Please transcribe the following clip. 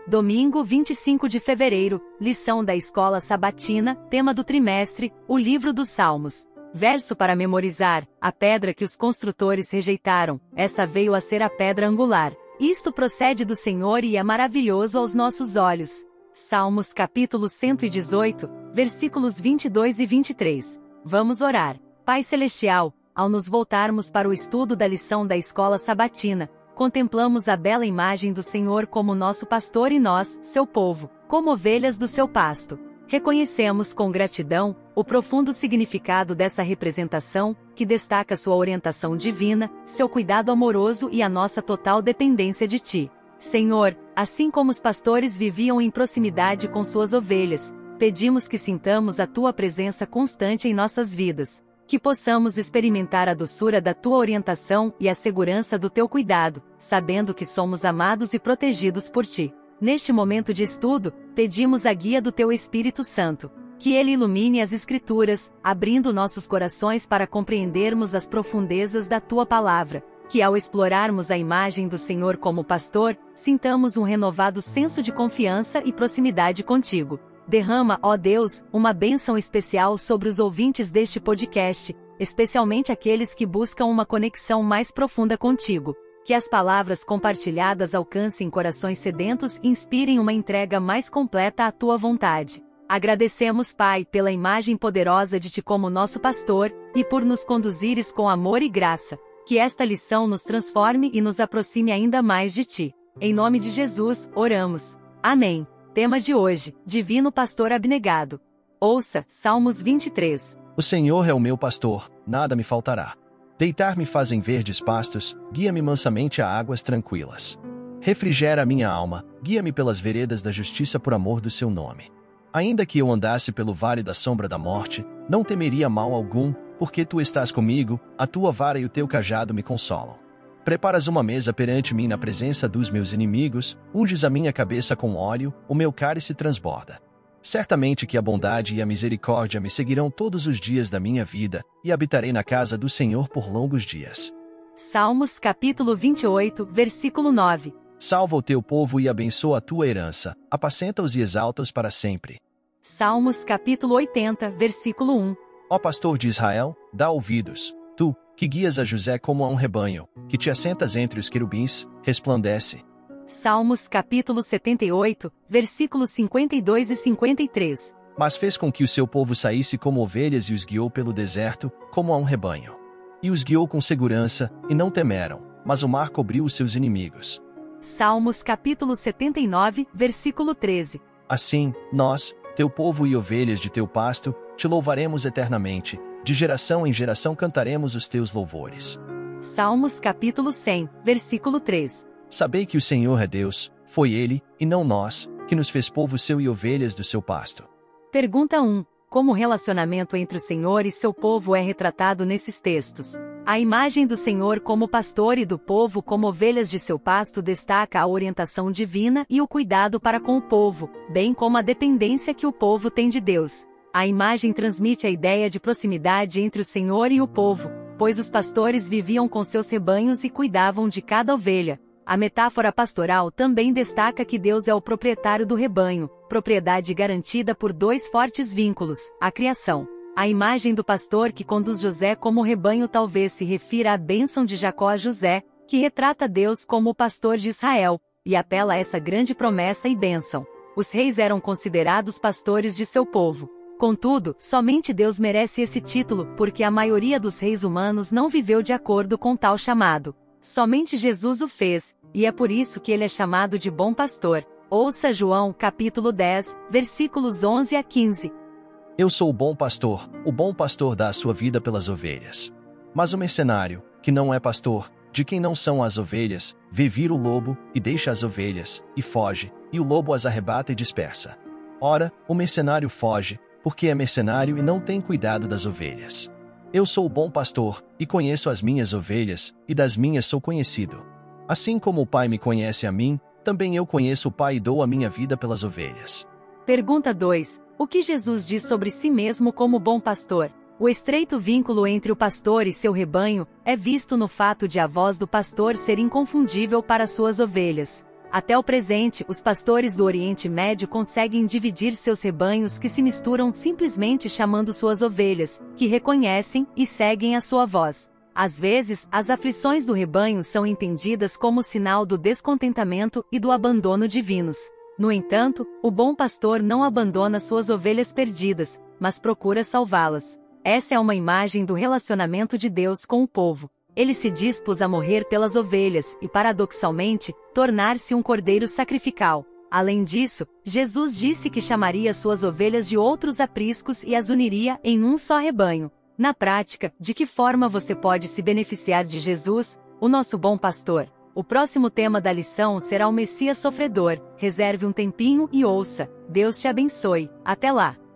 Domingo 25 de fevereiro, lição da Escola Sabatina, tema do trimestre, o livro dos Salmos. Verso para memorizar: a pedra que os construtores rejeitaram, essa veio a ser a pedra angular. Isto procede do Senhor e é maravilhoso aos nossos olhos. Salmos capítulo 118, versículos 22 e 23. Vamos orar. Pai Celestial, ao nos voltarmos para o estudo da lição da Escola Sabatina, contemplamos a bela imagem do Senhor como nosso pastor e nós, seu povo, como ovelhas do seu pasto. Reconhecemos com gratidão o profundo significado dessa representação, que destaca sua orientação divina, seu cuidado amoroso e a nossa total dependência de Ti. Senhor, assim como os pastores viviam em proximidade com suas ovelhas, pedimos que sintamos a Tua presença constante em nossas vidas. Que possamos experimentar a doçura da Tua orientação e a segurança do Teu cuidado, sabendo que somos amados e protegidos por Ti. Neste momento de estudo, pedimos a guia do Teu Espírito Santo, que Ele ilumine as Escrituras, abrindo nossos corações para compreendermos as profundezas da Tua Palavra, que ao explorarmos a imagem do Senhor como pastor, sintamos um renovado senso de confiança e proximidade contigo. Derrama, ó Deus, uma bênção especial sobre os ouvintes deste podcast, especialmente aqueles que buscam uma conexão mais profunda contigo. Que as palavras compartilhadas alcancem corações sedentos e inspirem uma entrega mais completa à Tua vontade. Agradecemos, Pai, pela imagem poderosa de Ti como nosso pastor, e por nos conduzires com amor e graça. Que esta lição nos transforme e nos aproxime ainda mais de Ti. Em nome de Jesus, oramos. Amém. Tema de hoje: Divino Pastor Abnegado. Ouça, Salmos 23. O Senhor é o meu pastor, nada me faltará. Deitar-me faz em verdes pastos, guia-me mansamente a águas tranquilas. Refrigera a minha alma, guia-me pelas veredas da justiça por amor do seu nome. Ainda que eu andasse pelo vale da sombra da morte, não temeria mal algum, porque tu estás comigo, a tua vara e o teu cajado me consolam. Preparas uma mesa perante mim na presença dos meus inimigos, unges a minha cabeça com óleo, o meu cálice transborda. Certamente que a bondade e a misericórdia me seguirão todos os dias da minha vida, e habitarei na casa do Senhor por longos dias. Salmos capítulo 28, versículo 9. Salva o teu povo e abençoa a tua herança, apacenta-os e exalta-os para sempre. Salmos capítulo 80, versículo 1. Ó pastor de Israel, dá ouvidos, tu, que guias a José como a um rebanho, que te assentas entre os querubins, resplandece. Salmos capítulo 78, versículos 52 e 53. Mas fez com que o seu povo saísse como ovelhas e os guiou pelo deserto, como a um rebanho. E os guiou com segurança, e não temeram, mas o mar cobriu os seus inimigos. Salmos capítulo 79, versículo 13. Assim, nós, teu povo e ovelhas de teu pasto, te louvaremos eternamente, de geração em geração cantaremos os teus louvores. Salmos capítulo 100, versículo 3. Sabei que o Senhor é Deus, foi Ele, e não nós, que nos fez povo seu e ovelhas do seu pasto. Pergunta 1. Como o relacionamento entre o Senhor e seu povo é retratado nesses textos? A imagem do Senhor como pastor e do povo como ovelhas de seu pasto destaca a orientação divina e o cuidado para com o povo, bem como a dependência que o povo tem de Deus. A imagem transmite a ideia de proximidade entre o Senhor e o povo, pois os pastores viviam com seus rebanhos e cuidavam de cada ovelha. A metáfora pastoral também destaca que Deus é o proprietário do rebanho, propriedade garantida por dois fortes vínculos: a criação. A imagem do pastor que conduz José como rebanho talvez se refira à bênção de Jacó a José, que retrata Deus como o pastor de Israel, e apela a essa grande promessa e bênção. Os reis eram considerados pastores de seu povo. Contudo, somente Deus merece esse título, porque a maioria dos reis humanos não viveu de acordo com tal chamado. Somente Jesus o fez, e é por isso que ele é chamado de bom pastor. Ouça João capítulo 10, versículos 11 a 15. Eu sou o bom pastor dá a sua vida pelas ovelhas. Mas o mercenário, que não é pastor, de quem não são as ovelhas, vê vir o lobo, e deixa as ovelhas, e foge, e o lobo as arrebata e dispersa. Ora, o mercenário foge, porque é mercenário e não tem cuidado das ovelhas. Eu sou o bom pastor, e conheço as minhas ovelhas, e das minhas sou conhecido. Assim como o Pai me conhece a mim, também eu conheço o Pai e dou a minha vida pelas ovelhas. Pergunta 2. O que Jesus diz sobre si mesmo como bom pastor? O estreito vínculo entre o pastor e seu rebanho é visto no fato de a voz do pastor ser inconfundível para suas ovelhas. Até o presente, os pastores do Oriente Médio conseguem dividir seus rebanhos que se misturam simplesmente chamando suas ovelhas, que reconhecem e seguem a sua voz. Às vezes, as aflições do rebanho são entendidas como sinal do descontentamento e do abandono divinos. No entanto, o bom pastor não abandona suas ovelhas perdidas, mas procura salvá-las. Essa é uma imagem do relacionamento de Deus com o povo. Ele se dispôs a morrer pelas ovelhas e, paradoxalmente, tornar-se um cordeiro sacrificial. Além disso, Jesus disse que chamaria suas ovelhas de outros apriscos e as uniria em um só rebanho. Na prática, de que forma você pode se beneficiar de Jesus, o nosso bom pastor? O próximo tema da lição será o Messias sofredor. Reserve um tempinho e ouça. Deus te abençoe. Até lá!